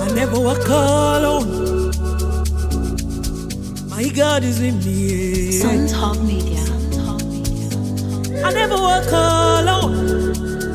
never walk alone. My God is with me. Sun Talk Media. I never walk alone.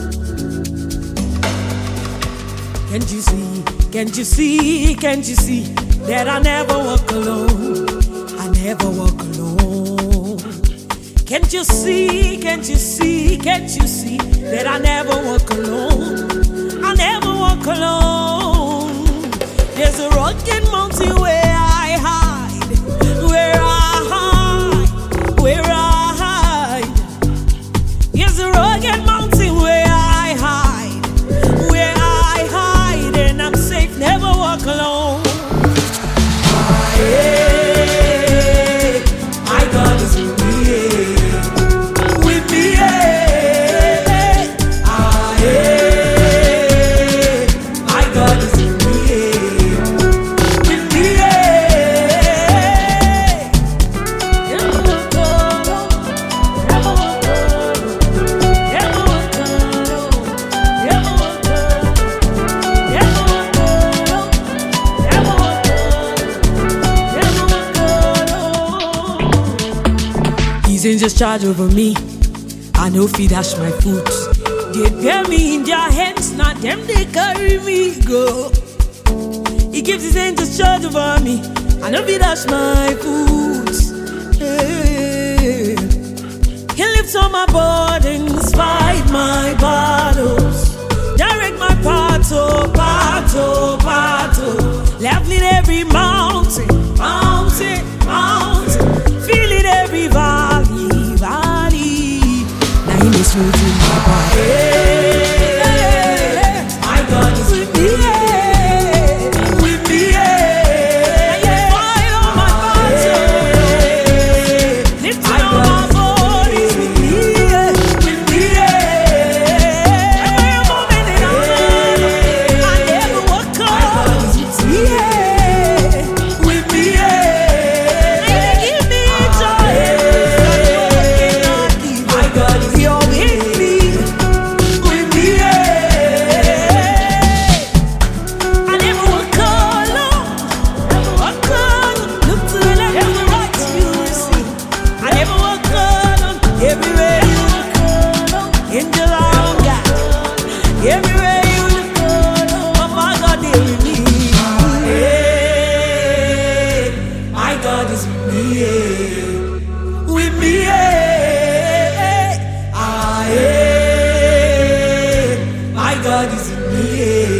Can't you see? Can't you see? Can't you see that I never walk alone? I never walk alone. Can't you see? Can't you see? Can't you see that I never walk alone? I never walk alone. There's a rugged mountain where I hide, where I hide, where I hide. There's a rugged mountain where I hide, where I hide, and I'm safe, never walk alone. My God is with me, with me. My God is with me, with me. These angels charge over me. I know if he dash my foot. They bear me in their hands, not them they carry me go. He gives his angels charge over me. I know if he dash my foot. Hey. He lifts all my burdens, fight my battles, direct my path, oh, path, oh, path, oh. Leveling every mountain, mountain, mountain, feeling every valley, valley. Now he is smoothing my body. My God is with me, with me. Now you fight all my battles, lifting all my bodies with me, with me. Every moment that I never walk alone. With me, with me. Now you give me joy. My God is here with me, with me. I never walk alone, walk alone. Look to the left and the right, you will see. I never walk alone. Everywhere you look, angel around God. Everywhere you look, oh my God, they with me. My God is with me, with me. My God is with me.